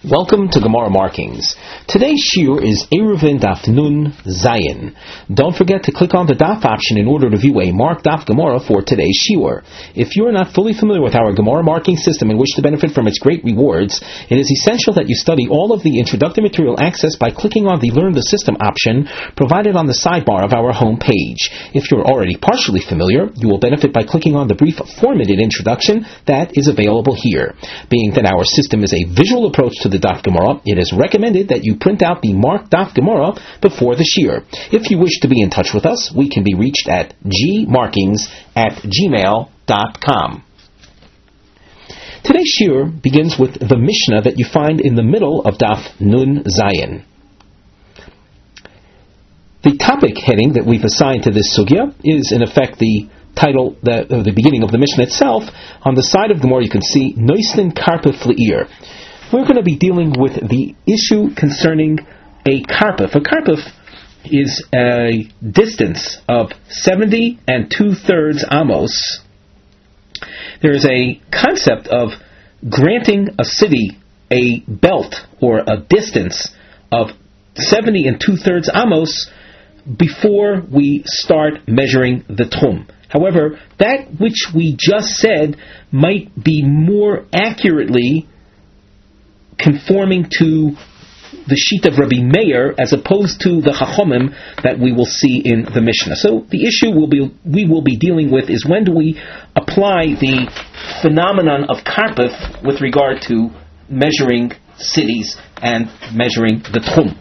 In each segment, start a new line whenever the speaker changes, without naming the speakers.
Welcome to Gemara Markings. Today's shiur is Eruvin Daf Nun Zayin. Don't forget to click on the Daf option in order to view a marked Daf Gemara for today's shiur. If you are not fully familiar with our Gemara marking system and wish to benefit from its great rewards, it is essential that you study all of the introductory material accessed by clicking on the Learn the System option provided on the sidebar of our home page. If you're already partially familiar, you will benefit by clicking on the brief 4-minute introduction that is available here. Being that our system is a visual approach to the Daf Gemara, it is recommended that you print out the marked Daf Gemara before the shiur. If you wish to be in touch with us, we can be reached at gmarkings@gmail.com. Today's shiur begins with the Mishnah that you find in the middle of Daf Nun Zayin. The topic heading that we've assigned to this sugya is, in effect, the title, the beginning of the Mishnah itself. On the side of the Gemara, you can see Noisten Karpef Le'ir. We're going to be dealing with the issue concerning a karpef. A karpef is a distance of 70 2/3 amos. There is a concept of granting a city a belt or a distance of 70 2/3 amos before we start measuring the tchum. However, that which we just said might be more accurately conforming to the sheet of Rabbi Meir as opposed to the Chachomim that we will see in the Mishnah. So the issue we will be dealing with is, when do we apply the phenomenon of karpef with regard to measuring cities and measuring the tchum.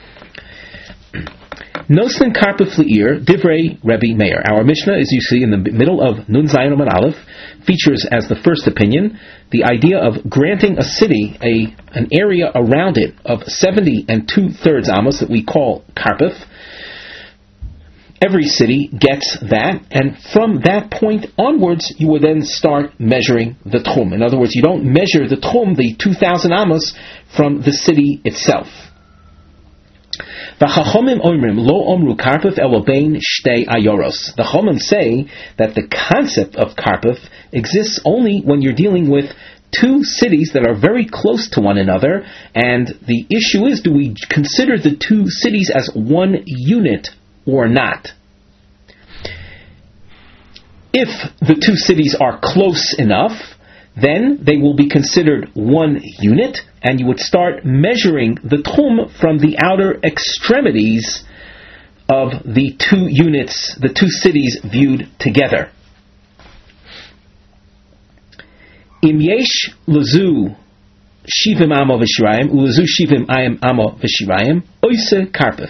Nosten Karpef Le'ir, Divrei Rabbi Meir. Our Mishnah, as you see in the middle of Nun Zayin Amud Aleph, features as the first opinion the idea of granting a city an area around it of 70 2/3 amos that we call Karpef. Every city gets that, and from that point onwards, you will then start measuring the tchum. In other words, you don't measure the tchum, the 2,000 amos, from the city itself. The Chachomim omrim lo omru karpef elobein shtei ayoros. The Chachomim say that the concept of karpef exists only when you're dealing with two cities that are very close to one another, and the issue is, do we consider the two cities as one unit or not? If the two cities are close enough, then they will be considered one unit, and you would start measuring the tchum from the outer extremities of the two units, the two cities viewed together. Im yesh lezu shivim amo v'shirayim, ulezu shivim amo v'shirayim, oise karpef.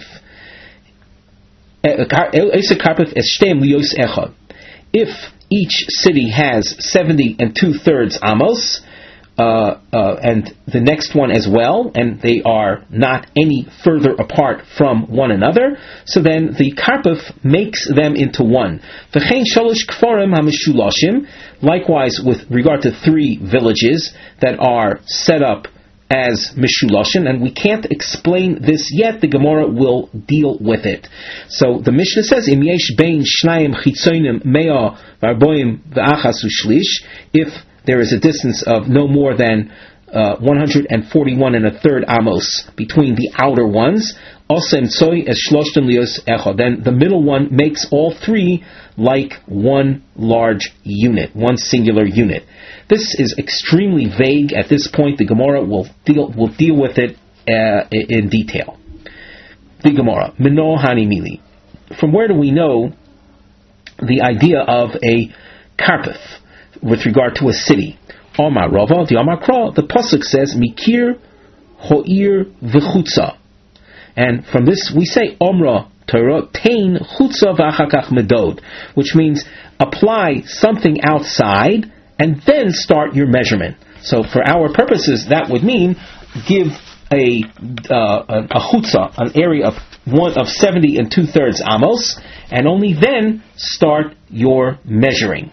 Oise karpef es shtem liyos echad. If each city has 70 2/3 amos, and the next one as well, and they are not any further apart from one another, so then the karpef makes them into one. V'chein shalosh kfarim hamishulashim. Likewise, with regard to 3 villages that are set up as mishulashim, and we can't explain this yet. The Gemara will deal with it. So the Mishnah says, Im yesh bein shnayim chitzonim mea v'arboim v'achas u'shlish. If there is a distance of no more than 141 1/3 amos between the outer ones, then the middle one makes all 3 like one large unit, one singular unit. This is extremely vague at this point. The Gemara will deal with it in detail. The Gemara, Mino Hani Mili. From where do we know the idea of a karpef with regard to a city? Omar Rava, the Omar Kra, the pasuk says Mikir Ho'ir V'chutza, and from this we say Omra Torah Tain Chutza V'achakach Medod, which means apply something outside and then start your measurement. So for our purposes, that would mean give a chutza, an area of 70 2/3 amos, and only then start your measuring.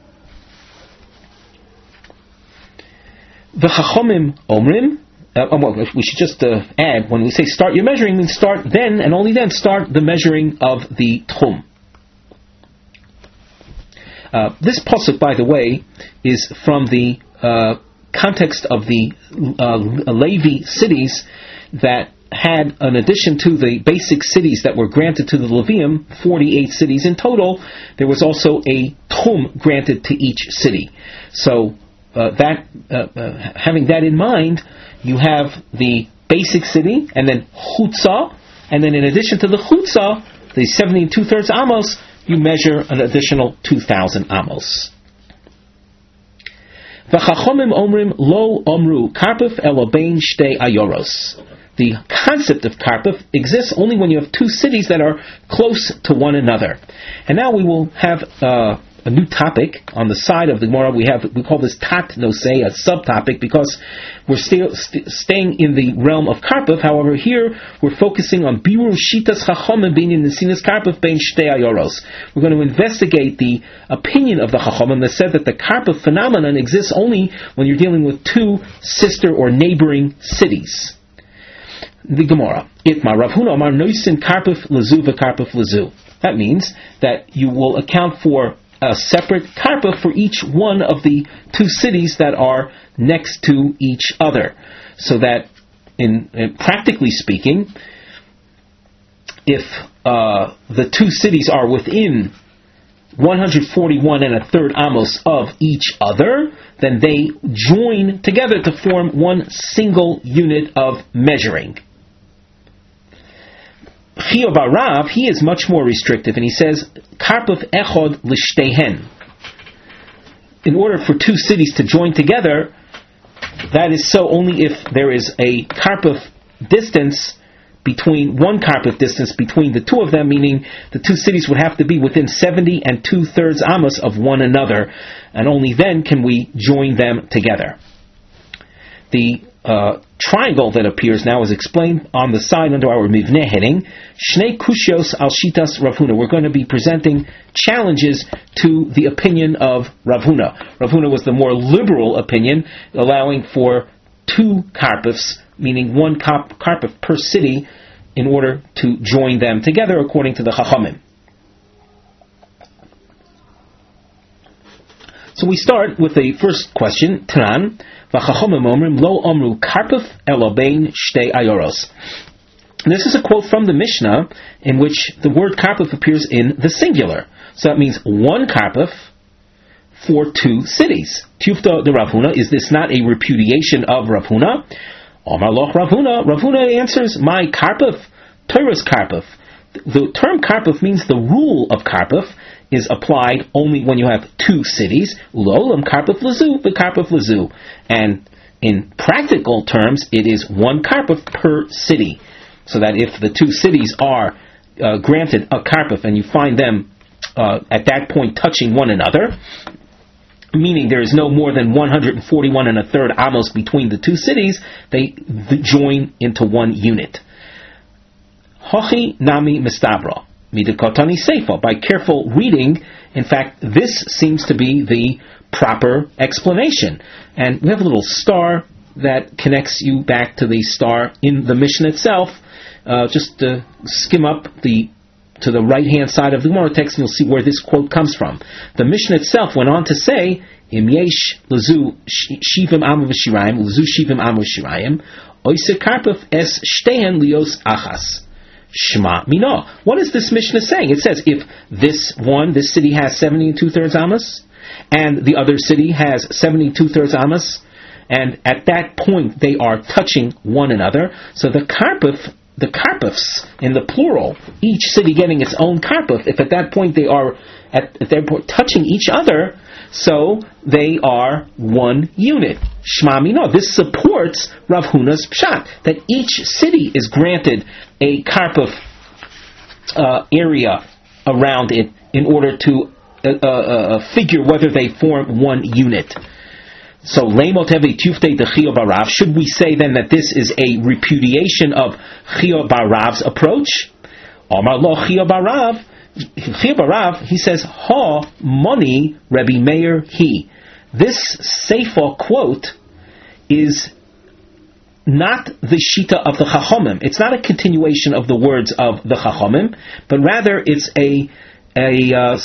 The Chachomim omrim, we should just add, when we say start your measuring, means start then, and only then start the measuring of the tchum. This pasuk, by the way, is from the context of the Levi cities that had, in addition to the basic cities that were granted to the Levium, 48 cities in total, there was also a tchum granted to each city. So having that in mind, you have the basic city, and then chutzah, and then in addition to the chutzah, the 70 and 2/3 amos, you measure an additional 2,000 amos. V'chachomim omrim lo omru karpuf elo bein shtei ayoros. The concept of karpuf exists only when you have two cities that are close to one another. And now we will have a new topic on the side of the Gemara. We call this tat nosei, a subtopic, because we're still staying in the realm of karpuf. However, here we're focusing on biru shitas chachomim bein nesinas karpuf bein shtei ayoros. We're going to investigate the opinion of the chachomim that said that the karpuf phenomenon exists only when you're dealing with two sister or neighboring cities. The Gemara, Itma Rav Huna Amar Noisin Karpuf Lezu v'Karpuf Lezu. That means that you will account for a separate karpuf for each one of the two cities that are next to each other. So that, in practically speaking, if the two cities are within 141 and a third amos of each other, then they join together to form one single unit of measuring. Chiyuv Rav, he is much more restrictive, and he says, Karpuf echod l'shtehen. In order for two cities to join together, that is so only if there is a karpuf distance one karpuf distance between the two of them, meaning the two cities would have to be within 70 and 2/3 amos of one another, and only then can we join them together. The triangle that appears now is explained on the side under our Mivneh heading, Shnei Kushios al Shitas Rav Huna. We're going to be presenting challenges to the opinion of Rav Huna. Rav Huna was the more liberal opinion, allowing for two karpufs, meaning one karpuf per city, in order to join them together according to the Chachamim. So we start with the first question, Tanan, V'chachomim omrim lo omru karpuf elo bein shtei ayoros. This is a quote from the Mishnah in which the word karpuf appears in the singular. So that means one karpuf for two cities. Tufta de Rav Huna, is this not a repudiation of Rav Huna? Omar loch Rav Huna. Rav Huna answers, my karpuf, Torah's karpuf. The term karpuf means the rule of karpuf is applied only when you have two cities. Ulolam karpuf lezu, the karpuf lezu. And in practical terms, it is one karpuf per city. So that if the two cities are granted a karpuf and you find them at that point touching one another, meaning there is no more than 141 and a third amos between the two cities, they join into one unit. Hochi nami mistabra. Midikotani seifa. By careful reading, in fact, this seems to be the proper explanation. And we have a little star that connects you back to the star in the Mishnah itself. Just skim up to the right-hand side of the Gemara text, and you'll see where this quote comes from. The Mishnah itself went on to say, Im yesh lezu shivim amu v'shirayim, lezu shivim amu v'shirayim, oise karpuf es shtehen lios achas. Shema Mino. What is this Mishnah saying? It says if this city has 70 and 2/3 amos, and the other city has 70 and 2/3 amos, and at that point they are touching one another, so the karpufs in the plural, each city getting its own karpuf, if at that point they are touching each other, so they are one unit. Shema Mino. This supports Rav Huna's pshat, that each city is granted a karpuf area around it in order to figure whether they form one unit. So, should we say then that this is a repudiation of Chiyuv Barav's approach? Amar lo Chiyuv Barav. Chiyuv Barav, he says, Ha moni Rabbi Meir he. This Seifa quote is not the Shita of the Chachomim. It's not a continuation of the words of the Chachomim, but rather it's a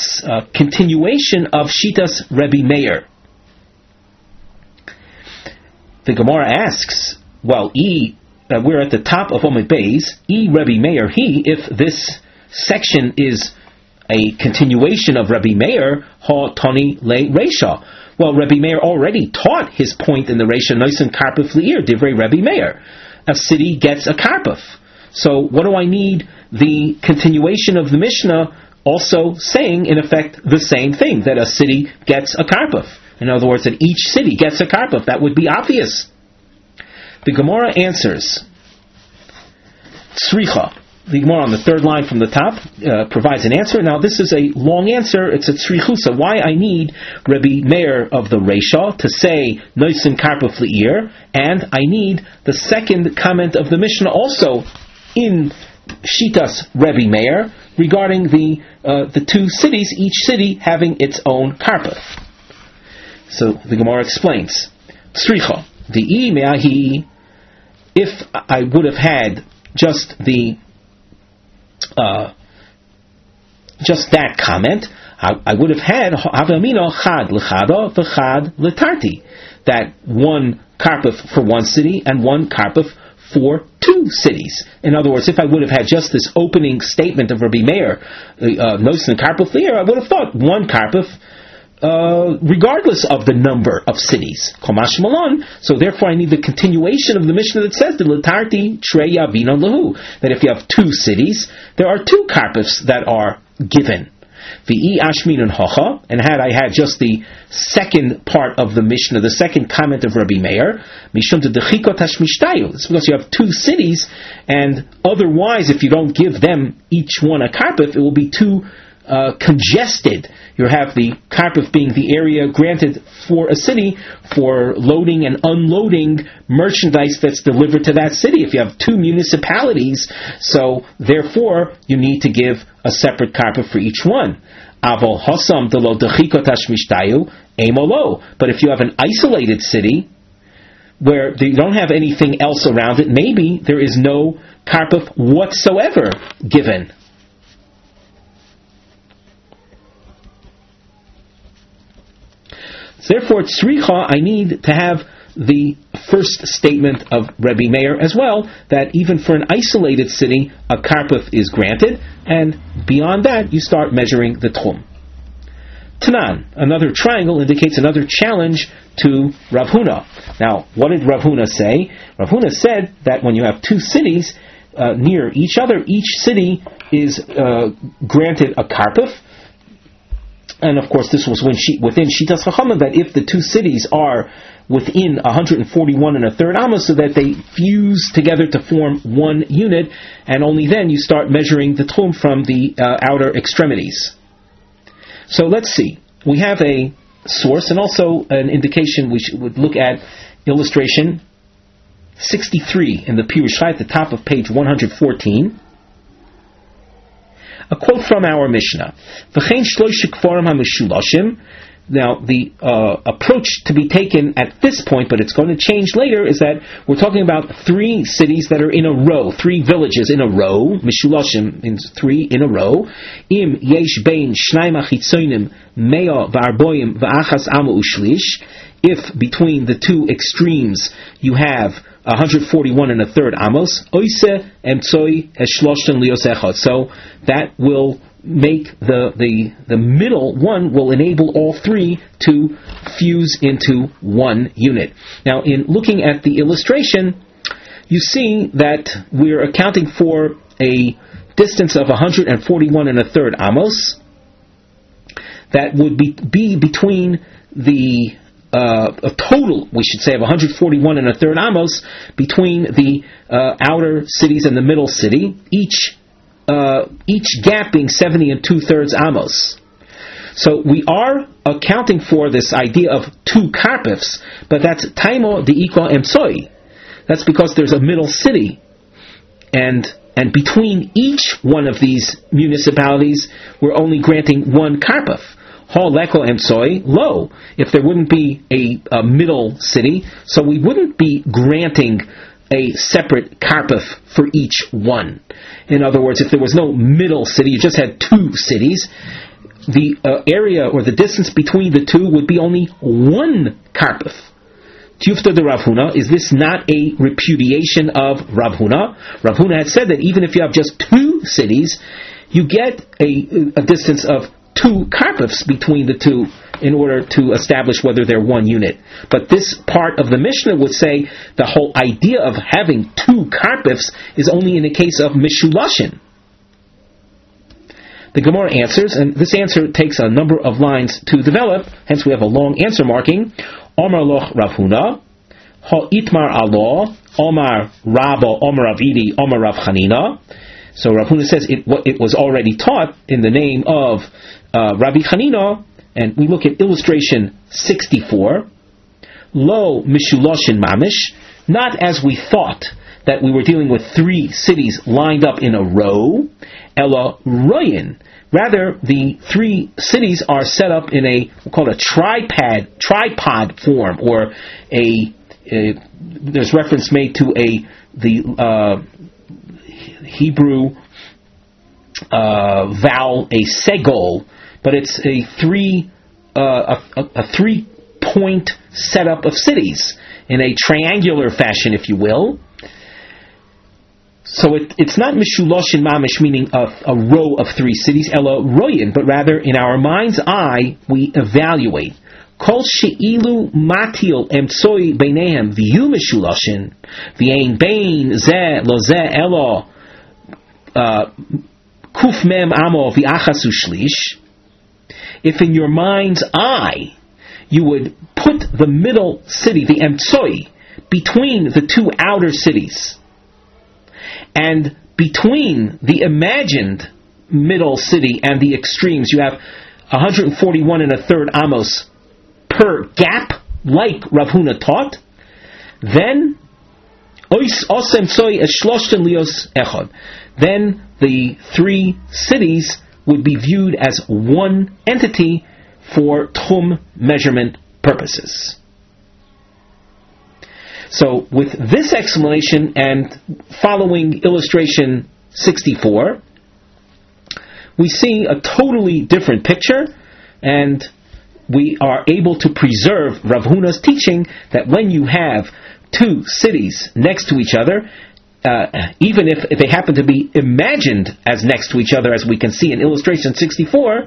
continuation of Shitas Rabbi Meir. The Gemara asks, well, we're at the top of Omid Beis, Rebbe Meir, if this section is a continuation of Rebbe Meir, ha tani le Reisha. Well, Rebbe Meir already taught his point in the Reisha, Noisin Karpuf Li'ir, Divrei Rebbe Meir. A city gets a Karpuf. So what do I need the continuation of the Mishnah also saying, in effect, the same thing, that a city gets a Karpuf? In other words, that each city gets a Karpuf. That would be obvious. The Gemara answers, Tzricha. The Gemara on the third line from the top provides an answer. Now this is a long answer. It's a tzrichusa. Why I need Rebbe Meir of the Reisha to say Noisin Karpuf Li'ir, and I need the second comment of the Mishnah also in Shitas Rebbe Meir regarding the two cities, each city having its own Karpuf. So the Gemara explains, Tzricha, the me'ahi, if I would have had just that comment, I would have had Havamino Chad L'chada v'Chad L'tarti, that one Karpuf for one city and one Karpuf for two cities. In other words, if I would have had just this opening statement of Rabbi Meir, Nosin Karpuf Li'ir, I would have thought one Karpuf, regardless of the number of cities. Komash Malon. So therefore I need the continuation of the Mishnah that says, L'tarti Treya Vino Lahu, that if you have two cities, there are two Karpufs that are given. V'i Ashmin and Hocha, and had I had just the second part of the Mishnah, the second comment of Rabbi Meir, Mishum Dechikot Hashmishtayu. It's because you have two cities, and otherwise, if you don't give them each one a Karpuf, it will be too congested. You have the Karpuf being the area granted for a city for loading and unloading merchandise that's delivered to that city. If you have two municipalities, so therefore you need to give a separate Karpuf for each one. Avol Hosam Delo Dechikot Hashmishtayu Emolo. But if you have an isolated city where you don't have anything else around it, maybe there is no Karpuf whatsoever given. Therefore, tzricha, I need to have the first statement of Rebbe Meir as well, that even for an isolated city, a Karpuf is granted, and beyond that, you start measuring the tchum. Tanan, another triangle, indicates another challenge to Rav Huna. Now, what did Rav Huna say? Rav Huna said that when you have two cities near each other, each city is granted a Karpuf. And of course, this was within Shitas Chachamim, that if the two cities are within 141 and a third amos, so that they fuse together to form one unit, and only then you start measuring the tchum from the outer extremities. So let's see. We have a source and also an indication. We would look at illustration 63 in the Pirush Chai at the top of page 114. A quote from our Mishnah. Now, the approach to be taken at this point, but it's going to change later, is that we're talking about three cities that are in a row, three villages in a row. Mishulashim means three in a row. Im yesh bein shnayim achitzonim mea v'arboim v'achas amu ushlish. If between the two extremes you have 141 and a third amos, oise emtsoi eshloshten liosechot. So that will make the middle one will enable all three to fuse into one unit. Now, in looking at the illustration, you see that we're accounting for a distance of 141 and a third amos. That would be between the a total, we should say, of 141 and a third amos between the outer cities and the middle city, each gap being 70 and 2/3 amos. So we are accounting for this idea of two karpufs, but that's taimo de ikwa emsoi. That's because there's a middle city, and between each one of these municipalities, we're only granting one karpuf. Ha leko emsoi lo. If there wouldn't be a middle city, so we wouldn't be granting a separate karpuf for each one. In other words, if there was no middle city, you just had two cities, the area or the distance between the two would be only one karpuf. Tufta de Rav Huna, is this not a repudiation of Rav Huna? Rav Huna had said that even if you have just 2 cities, you get a distance of 2 karpifs between the two in order to establish whether they're one unit. But this part of the Mishnah would say the whole idea of having 2 karpifs is only in the case of mishulashin. The Gemara answers, and this answer takes a number of lines to develop, hence we have a long answer marking. Omar loch Rav Huna, ha itmar alo, Omar Rabba, Omar Avidi, Omar Rav Chanina. So Rav Huna says it was already taught in the name of Rabbi Chanina, and we look at illustration 64. Lo mishuloshin mamish, not as we thought that we were dealing with 3 cities lined up in a row. Ella royin, rather the 3 cities are set up in we'll call it a tripod form, or there's reference made to the Hebrew vowel, a segol, but it's a 3-point setup of cities in a triangular fashion, if you will. So it's not mishuloshin mamish, meaning a row of 3 cities, ela royin, but rather in our mind's eye we evaluate. Kol she'ilu matil emtsoi beinehem v'yu mishuloshin v'ein bein zeh lo zeh elo kuf mem amo v'achasu shlish. If in your mind's eye you would put the middle city, the emtsoi, between the 2 outer cities, and between the imagined middle city and the extremes you have 141 1/3 amos per gap, like Rav Huna taught, then then the 3 cities would be viewed as one entity for tchum measurement purposes. So with this explanation and following illustration 64, we see a totally different picture, and we are able to preserve Rav Huna's teaching that when you have 2 cities next to each other, even if they happen to be imagined as next to each other, as we can see in illustration 64,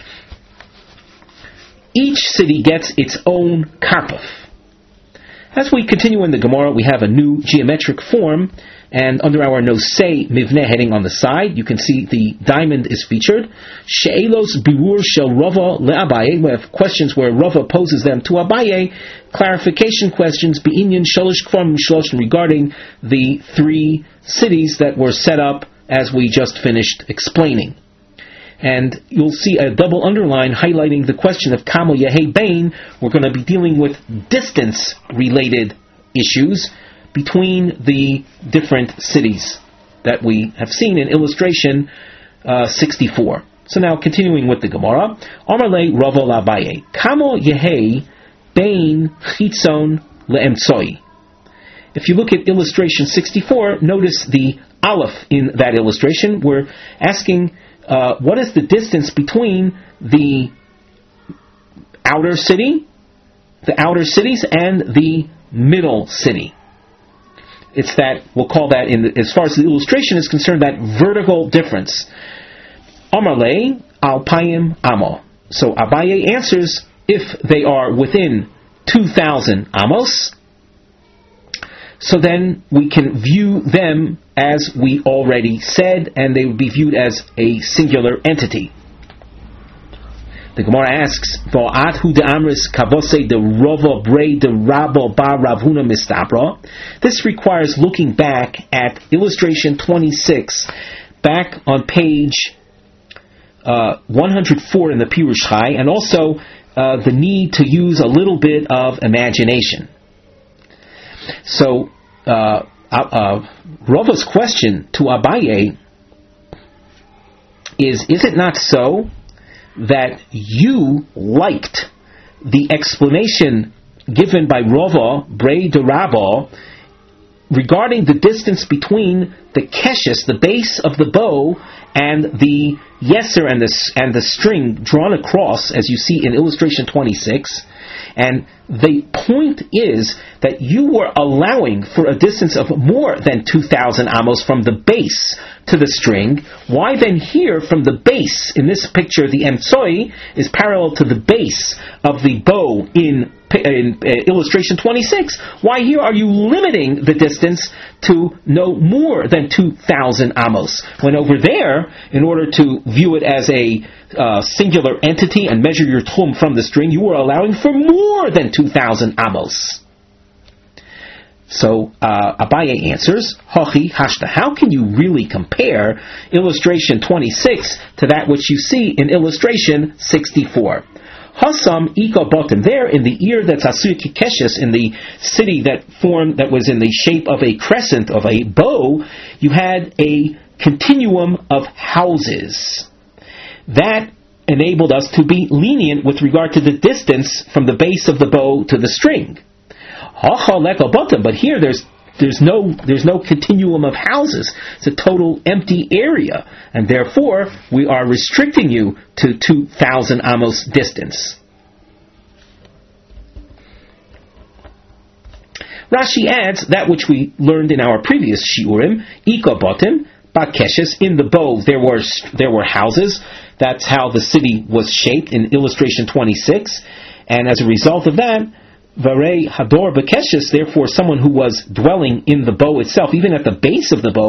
each city gets its own karpuf. As we continue in the Gemara, we have a new geometric form, and under our nosei mivneh heading on the side, you can see the diamond is featured. She'elos biur shel Rava le'Abaye. We have questions where Rava poses them to Abaye. Clarification questions be'inyan shalosh kvarim shalosh, regarding the 3 cities that were set up as we just finished explaining. And you'll see a double underline highlighting the question of Kamo Yehei Bain. We're going to be dealing with distance-related issues between the different cities that we have seen in illustration 64. So now, continuing with the Gemara, Amarle Rava L'Abaye, Kamo Yehei Bain Chitzon Le'emtsoi. If you look at illustration 64, notice the aleph in that illustration. We're asking, what is the distance between the outer cities, and the middle city? It's that, we'll call that, as far as the illustration is concerned, that vertical difference. Amarle alpayim amo. So Abaye answers, if they are within 2,000 amos, so then we can view them as we already said, and they would be viewed as a singular entity. The Gemara asks, "Va'at hu de'amris kavose de Rava brei de Rabba ba Rav Huna mistabra." This requires looking back at illustration 26, back on page 104 in the Pirush Chai, and also the need to use a little bit of imagination. So, Rava's question to Abaye is it not so that you liked the explanation given by Rava, Brei de Rabba, regarding the distance between the keshes, the base of the bow, and the yeser and the string drawn across, as you see in illustration 26, and the point is that you were allowing for a distance of more than 2,000 amos from the base to the string. Why then here from the base, in this picture, the emtsoi is parallel to the base of the bow in illustration 26. Why here are you limiting the distance to no more than 2,000 amos? When over there, in order to view it as a singular entity and measure your tchum from the string, you were allowing for more than 2,000 amos. So Abaye answers, Hachi hashta. How can you really compare illustration 26 to that which you see in illustration 64? Hasam ika bottom, there in the ear that's asuy kikeshes, in the city that was in the shape of a crescent, of a bow, you had a continuum of houses. That enabled us to be lenient with regard to the distance from the base of the bow to the string. But here there's no continuum of houses. It's a total empty area, and therefore we are restricting you to 2,000 amos distance. Rashi adds that which we learned in our previous shiurim, ika botim, bakeshes, in the bow there were houses. That's how the city was shaped in illustration 26, and as a result of that, Varei Hador Bekeshes, therefore someone who was dwelling in the bow itself, even at the base of the bow,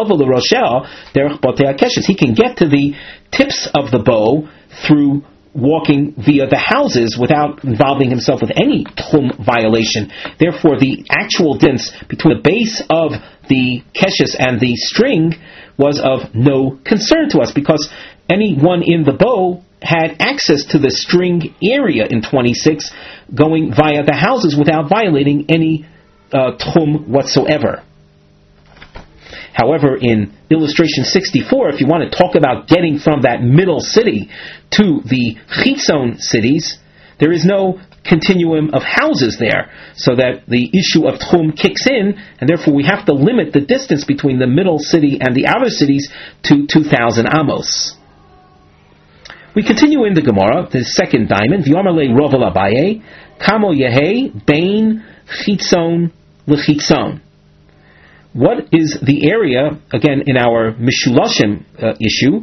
he can get to the tips of the bow through walking via the houses without involving himself with any tchum violation. Therefore, the actual distance between the base of the keshes and the string was of no concern to us, because anyone in the bow had access to the string area in 26, going via the houses without violating any tchum whatsoever. However, in illustration 64, if you want to talk about getting from that middle city to the chitzon cities, there is no continuum of houses there, so that the issue of tchum kicks in, and therefore we have to limit the distance between the middle city and the outer cities to 2,000 amos. We continue in the Gemara, the second diamond, V'yomer le Rov Abaye, Kamo Yehei Bein Chitzon L'Chitzon. What is the area, again in our Mishulashim issue,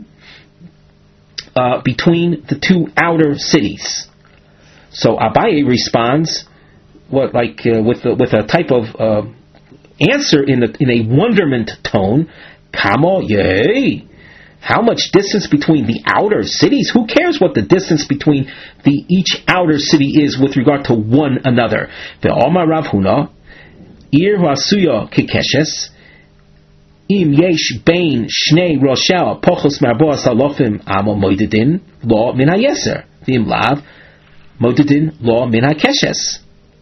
between the two outer cities? So Abaye responds, with a type of answer in a wonderment tone, Kamo Yehei. How much distance between the outer cities? Who cares what the distance between each outer city is with regard to one another? The Omar Rav Huna, Ir Hasuya Kikeshes, Im Yesh Bein Shnei Roshel Pochos Marboa Salofim Amo Moidedin Lo Min HaYeser, Vim Lav Moidedin Lo Min HaKeshes.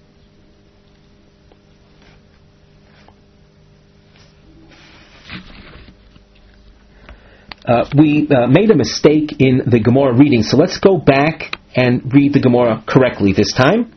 We made a mistake in the Gemara reading, so let's go back and read the Gemara correctly this time.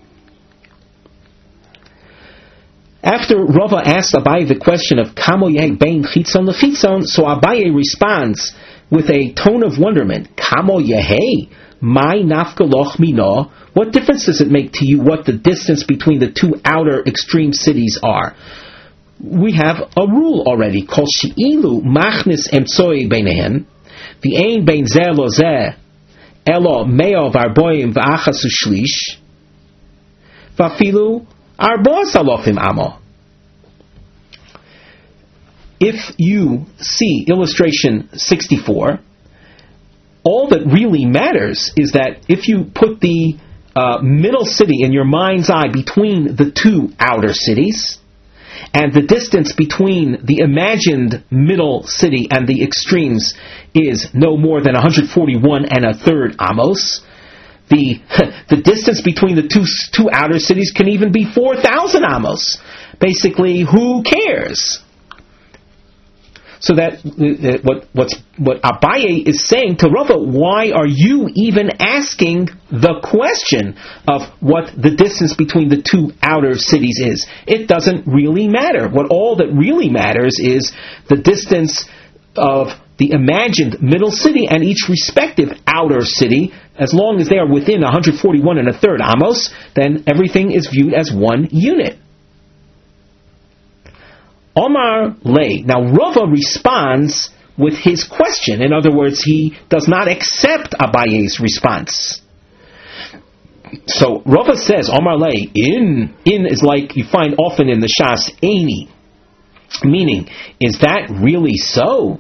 After Rava asked Abaye the question of Kamo Yeh Bein Chitzon L'Chitzon, so Abaye responds with a tone of wonderment, Kamo Yehei, Mai Nafka Loch Mino, what difference does it make to you what the distance between the two outer extreme cities are? We have a rule already called She'ilu Machnis Emtsoi Beinehen, the Ein Bein Zeh Lo Zeh, Elo Meo Varboim V'Achas U'Shlish, Vafilu Arboas Alofim Amo. If you see illustration 64, all that really matters is that if you put the middle city in your mind's eye between the two outer cities, and the distance between the imagined middle city and the extremes is no more than 141 and a third amos, the distance between the two outer cities can even be 4,000 amos. Basically, who cares? So that what Abaye is saying to Rava, why are you even asking the question of what the distance between the two outer cities is? It doesn't really matter. All that really matters is the distance of the imagined middle city and each respective outer city, as long as they are within 141 and a third amos, then everything is viewed as one unit. Omar Lay. Now Rava responds with his question. In other words, he does not accept Abaye's response. So Rava says, Omar Lay, in is like you find often in the Shas, Eini. Meaning, is that really so?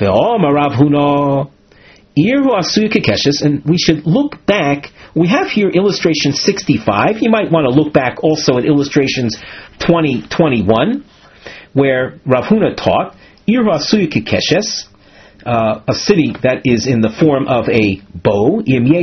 And we should look back. We have here illustration 65. You might want to look back also at illustrations 20-21, where Rav Huna taught, a city that is in the form of a bow.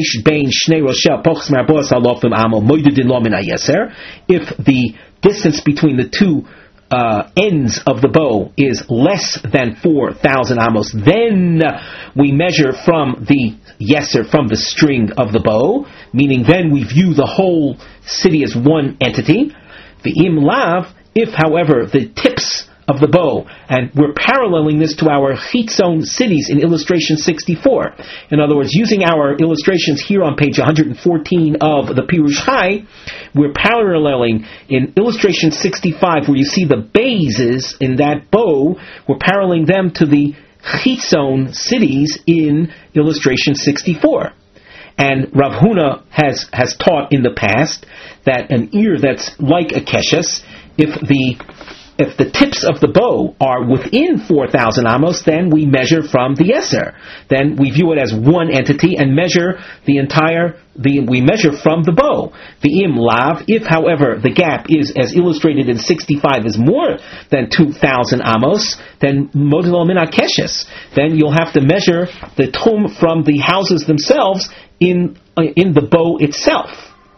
If the distance between the two ends of the bow is less than 4,000 amos, then we measure from the yeser, from the string of the bow, meaning then we view the whole city as one entity. V'im lav, if however the tips of the bow, and we're paralleling this to our chitzon cities in illustration 64. In other words, using our illustrations here on page 114 of the Pirush Chai, we're paralleling in illustration 65, where you see the bases in that bow, we're paralleling them to the chitzon cities in illustration 64. And Rav Huna has taught in the past that an ear that's like a keshes, if the tips of the bow are within 4,000 amos, then we measure from the yeser. Then we view it as one entity and measure we measure from the bow. The im lav, if however the gap is, as illustrated in 65, is more than 2,000 amos, then modelo min keshes. Then you'll have to measure the tum from the houses themselves in the bow itself.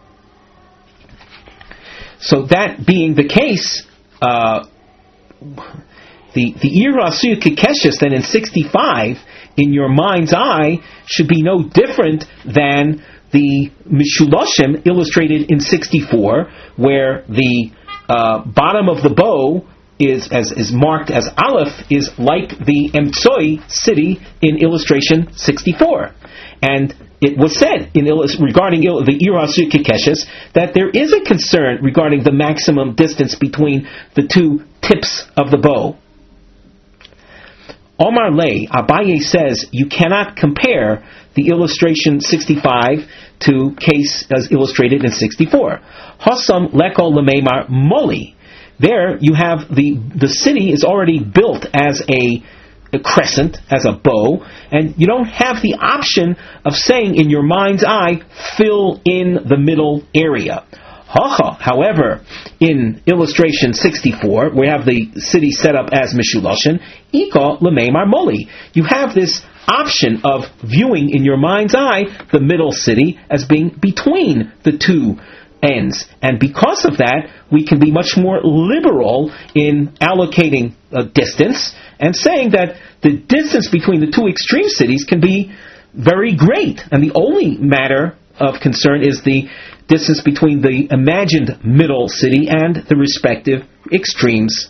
So that being the case, the Ira Asuya Kekeshes then in 65, in your mind's eye, should be no different than the Mishuloshim illustrated in 64, where the bottom of the bow is marked as Aleph, is like the Emtsoi city in illustration 64. And it was said regarding the Ira Asuya Kekeshes that there is a concern regarding the maximum distance between the two tips of the bow. Omar Lay, Abaye says you cannot compare the illustration 65 to case as illustrated in 64. Hossam Leko Lemeimar Moli. There you have the city is already built as a crescent, as a bow, and you don't have the option of saying in your mind's eye, fill in the middle area. However, in illustration 64, we have the city set up as Mishuloshin, Ika Lemeimar Moli. You have this option of viewing in your mind's eye the middle city as being between the two ends. And because of that, we can be much more liberal in allocating a distance and saying that the distance between the two extreme cities can be very great. And the only matter of concern is the distance between the imagined middle city and the respective extremes.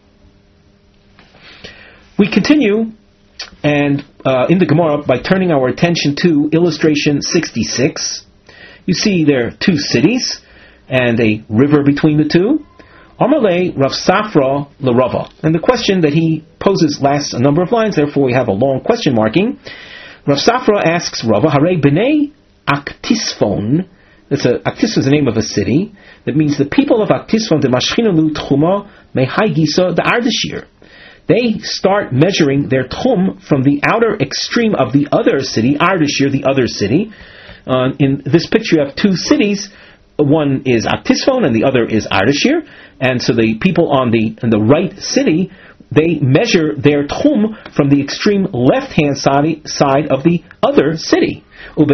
We continue and in the Gemara by turning our attention to illustration 66. You see there are two cities and a river between the two. Amalei Rav Safra LeRava. And the question that he poses lasts a number of lines, therefore we have a long question marking. Rav Safra asks Rava, Hare B'nei Aktisfon. Aktisfon is the name of a city. That means the people of Aktisfon, the Mashchinalu Tchuma Mehai Gisa, the Ardashir. They start measuring their Tchum from the outer extreme of the other city, Ardashir, the other city. In this picture you have two cities. One is Aktisfon and the other is Ardashir. And so the people on the right city, they measure their Tchum from the extreme left-hand side of the other city. And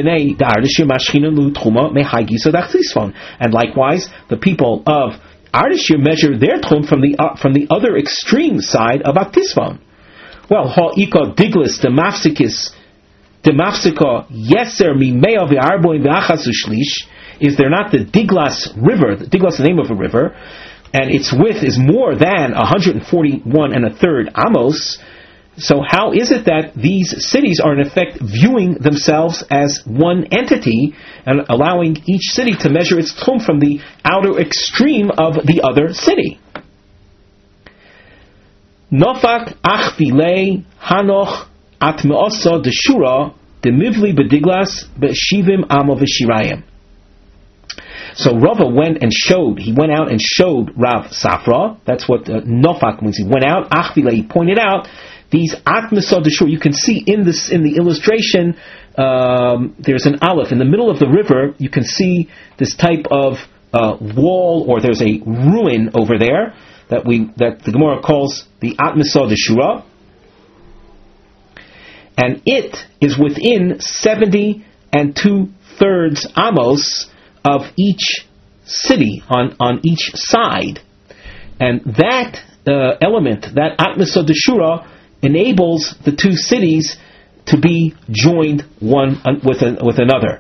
likewise, the people of Ardashir measure their Tchum from the other extreme side of Aktisfon. Well, ha'ika diglis demafsika yeser mimea ve'arboin ve'achas u'shlish. Is there not the Diglas River? The Diglas is the name of a river, and its width is more than 141 and a third amos. So how is it that these cities are in effect viewing themselves as one entity and allowing each city to measure its tchum from the outer extreme of the other city? Nofak achvilei hanoch at meosa deshura demivli bediglas be'shivim amo v'shirayim. So Rava went out and showed Rav Safra. That's what Nofak means. He went out. Achvilei, he pointed out these atmosod deshur. You can see in the illustration, there's an aleph in the middle of the river. You can see this type of wall, or there's a ruin over there that the Gemara calls the atmosod deshura, and it is within 70 2/3 amos of each city on each side, and that element, that atmosod deshura, enables the two cities to be joined one with another,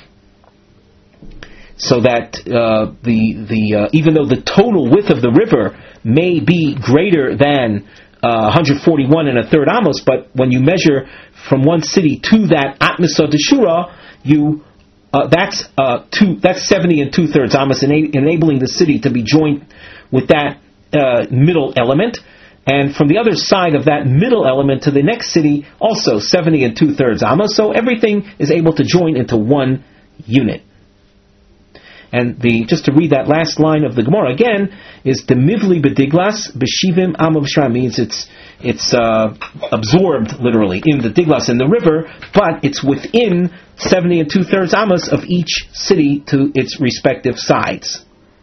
so that even though the total width of the river may be greater than 141 1/3 amos, but when you measure from one city to that atmosod deshura, that's 70 2/3 amos, enabling the city to be joined with that middle element. And from the other side of that middle element to the next city, also 70 2/3 amos. So everything is able to join into one unit. And just to read that last line of the Gemara again, is the mivli bediglas b'shivim amo v'shirayim, means it's absorbed literally in the diglas, in the river, but it's within 70 2/3 amos of each city to its respective sides.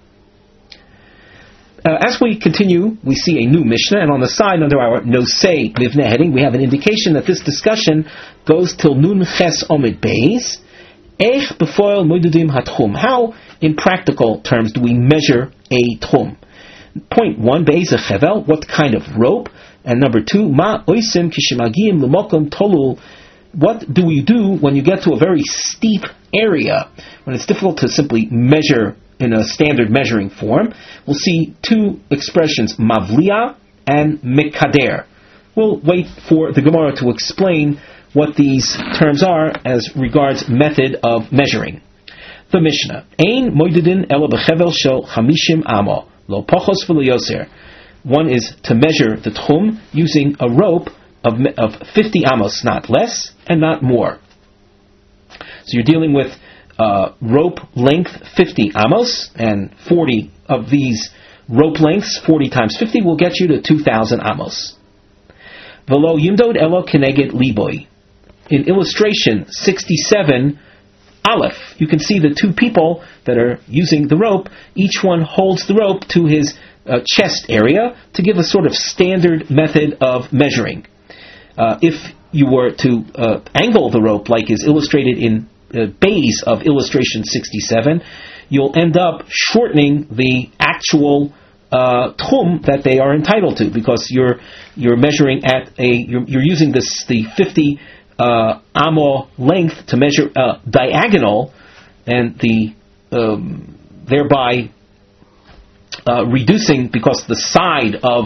As we continue, we see a new Mishnah, and on the side under our Nosei Livneh heading, we have an indication that this discussion goes till Nun Ches Omid Beis. Eich befoil moedudim hatchum. How, in practical terms, do we measure a tchum? Point 1, Be'ez chevel, what kind of rope? And number 2, Ma oisim kishimagim l'mokom tolul. What do we do when you get to a very steep area, when it's difficult to simply measure in a standard measuring form? We'll see two expressions, mavliya and mekader. We'll wait for the Gemara to explain what these terms are as regards method of measuring. The Mishnah, Ein moidedin elo bechevel shel 50 amo, lo pochos v'lo yoser. One is to measure the tchum using a rope of 50 amos, not less and not more. So you're dealing with rope length 50 amos, and 40 of these rope lengths, 40 times 50, will get you to 2,000 amos. V'lo yimdod elo keneged liboy. In illustration 67 aleph, you can see the two people that are using the rope. Each one holds the rope to his chest area to give a sort of standard method of measuring. If you were to angle the rope like is illustrated in base of illustration 67, you'll end up shortening the actual tchum that they are entitled to, because you're measuring at you're using the 50 amo length to measure diagonal, and thereby reducing, because the side of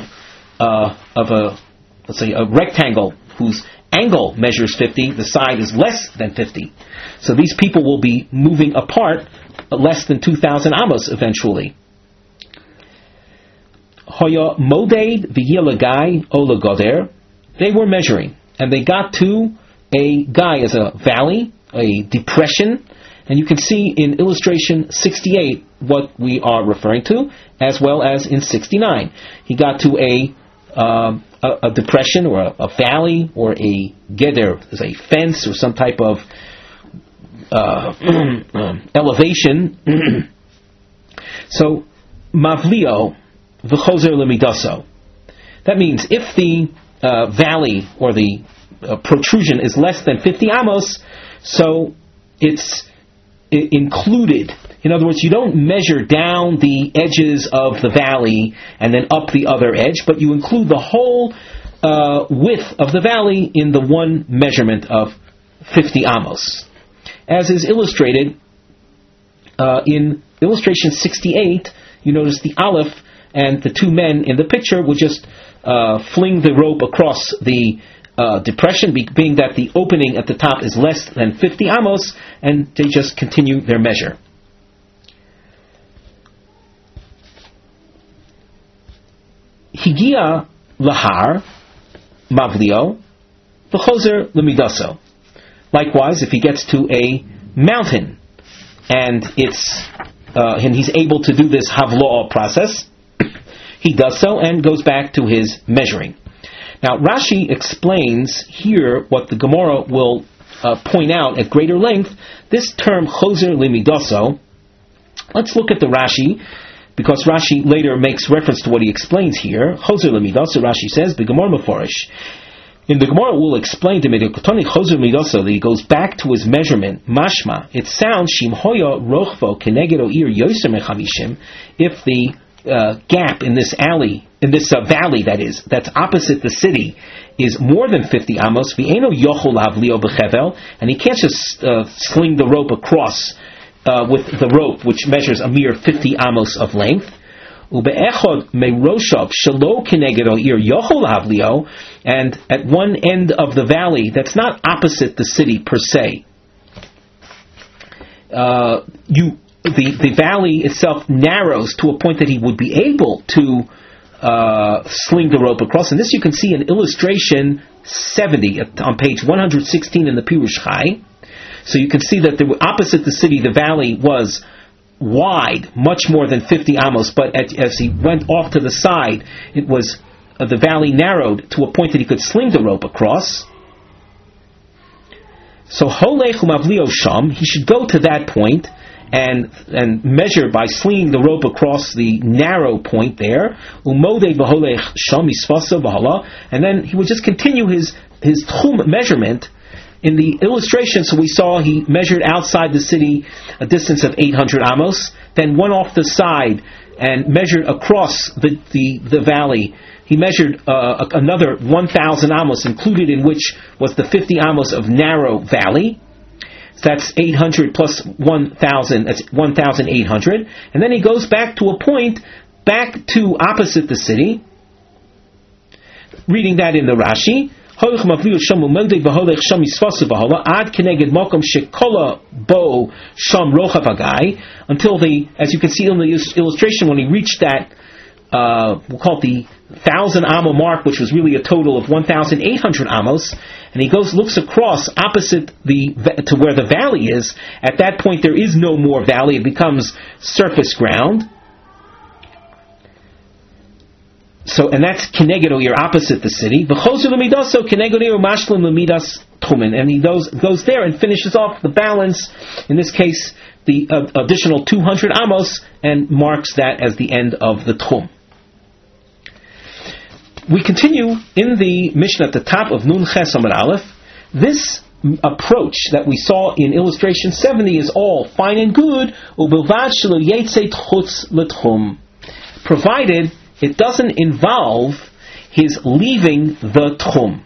let's say a rectangle whose angle measures 50, the side is less than 50. So these people will be moving apart less than 2,000 amos eventually. Hoya modeid v'yelagai ola goder. They were measuring, and they got to a guy as a valley, a depression, and you can see in illustration 68 what we are referring to, as well as in 69. He got to a depression, or a valley, or a geder, there's a fence or some type of elevation. So mavlio v'chozer lemidaso. That means if the valley or the protrusion is less than 50 amos, so it's included. In other words, you don't measure down the edges of the valley and then up the other edge, but you include the whole width of the valley in the one measurement of 50 amos. As is illustrated in illustration 68, you notice the aleph and the two men in the picture would just fling the rope across the depression, being that the opening at the top is less than 50 amos, and they just continue their measure. Higia lahar mavlio v'chozer lemidaso. Likewise, if he gets to a mountain and and he's able to do this havloah process, he does so and goes back to his measuring. Now, Rashi explains here what the Gemara will point out at greater length. This term chozer lemidaso. Let's look at the Rashi, because Rashi later makes reference to what he explains here. Chozer lemidaso, Rashi says, b'Gemara meforish. In the Gemara, we'll explain to Medikotoni chozer lemidaso that he goes back to his measurement. Mashma, it sounds shimhoya rochvo keneged ir yoser mechamishim. If the gap in this alley, in this valley that's opposite the city, is more than 50 amos, v'eno yochol havlio b'chevel, and he can't just sling the rope across with the rope, which measures a mere 50 amos of length. Ube'echod meiroshav shelo keneged ir yochol havlio, and at one end of the valley that's not opposite the city per se, the valley itself narrows to a point that he would be able to sling the rope across. And this you can see in illustration 70 on page 116 in the Pirush Chai. So you can see that opposite the city, the valley was wide, much more than 50 amos, but as he went off to the side, it was the valley narrowed to a point that he could sling the rope across. So holech umavlio sham, he should go to that point and measure by slinging the rope across the narrow point there. Umodei v'holech sham isvaso v'hala, and then he would just continue his tchum measurement. In the illustration, so we saw he measured outside the city a distance of 800 amos, then went off the side and measured across the valley. He measured another 1,000 amos, included in which was the 50 amos of narrow valley. So that's 800 plus 1,000, that's 1,800. And then he goes back to a point, back to opposite the city. Reading that in the Rashi. Until as you can see in the illustration, when he reached that, we'll call it the 1,000 amo mark, which was really a total of 1,800 amos, and he looks across opposite to where the valley is. At that point, there is no more valley; it becomes surface ground. So, and that's keneged or opposite the city. V'chozer lemidaso keneged or mashlim lemidas tchumen, and he goes there and finishes off the balance. In this case, the additional 200 amos, and marks that as the end of the tchum. We continue in the Mishnah at the top of Nun Ches Amud Aleph. This approach that we saw in illustration 70 is all fine and good, ubilvad shelo yetzei chutz l'tchum, provided it doesn't involve his leaving the tchum.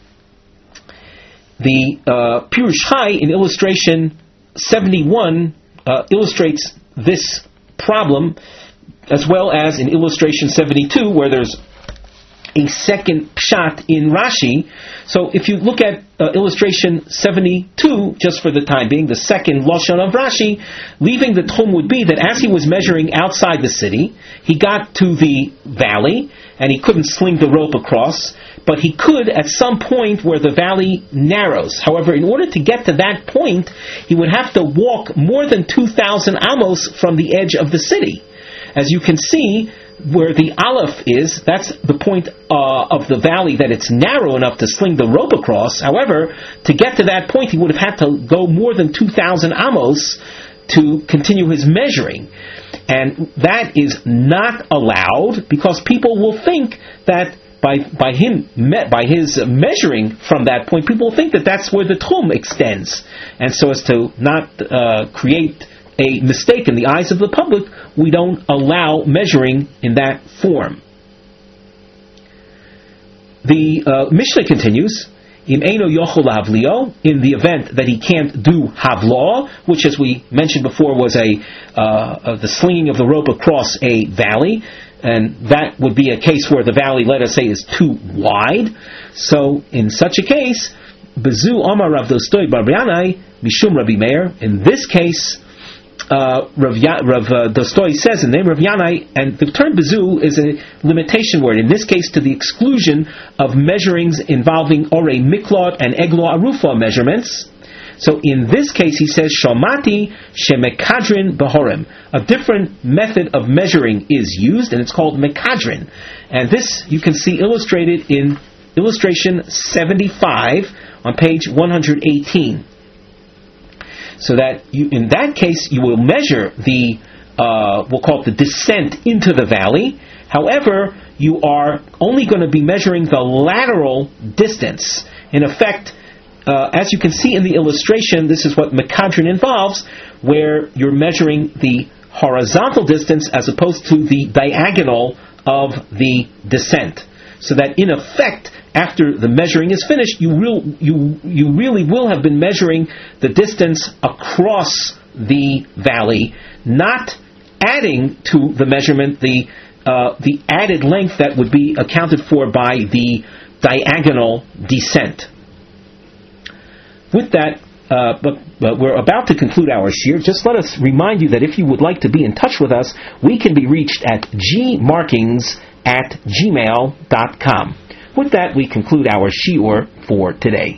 The Pirush Chai in illustration 71 illustrates this problem, as well as in illustration 72, where there's a second pshat in Rashi. So if you look at illustration 72, just for the time being, the second lashon of Rashi, leaving the tchum would be that as he was measuring outside the city, he got to the valley, and he couldn't sling the rope across, but he could at some point where the valley narrows. However, in order to get to that point, he would have to walk more than 2,000 amos from the edge of the city. As you can see, where the Aleph is, that's the point of the valley that it's narrow enough to sling the rope across. However, to get to that point, he would have had to go more than 2,000 amos to continue his measuring. And that is not allowed, because people will think that by his measuring from that point, people will think that that's where the tchum extends. And so as to not create a mistake in the eyes of the public, we don't allow measuring in that form. The Mishnah continues, Im eino yochol havlio, in the event that he can't do havlah, which, as we mentioned before, was the slinging of the rope across a valley. and that would be a case where the valley, let us say, is too wide. So in such a case, Bezu Omar Rav Dostoi Bar Yanai Mishum Rabbi Meir. In this case, Rav Dostoi says in the name of Rav Yanai, and the term Bezu is a limitation word, in this case to the exclusion of measurings involving Orei Miklot and Eglo Arufa measurements. So in this case, he says, Shalmati Shemekadrin Behorim. A different method of measuring is used, and it's called Mekadrin. And this you can see illustrated in illustration 75 on page 118. So that in that case, you will measure the, we'll call it the descent into the valley. However, you are only going to be measuring the lateral distance. In effect, as you can see in the illustration, this is what Mekadrin involves, where you're measuring the horizontal distance as opposed to the diagonal of the descent. So that in effect, after the measuring is finished, you really will have been measuring the distance across the valley, not adding to the measurement the added length that would be accounted for by the diagonal descent. With that, but we're about to conclude our shir. Just let us remind you that if you would like to be in touch with us, we can be reached at gmarkings@gmail.com. With that, we conclude our shiur for today.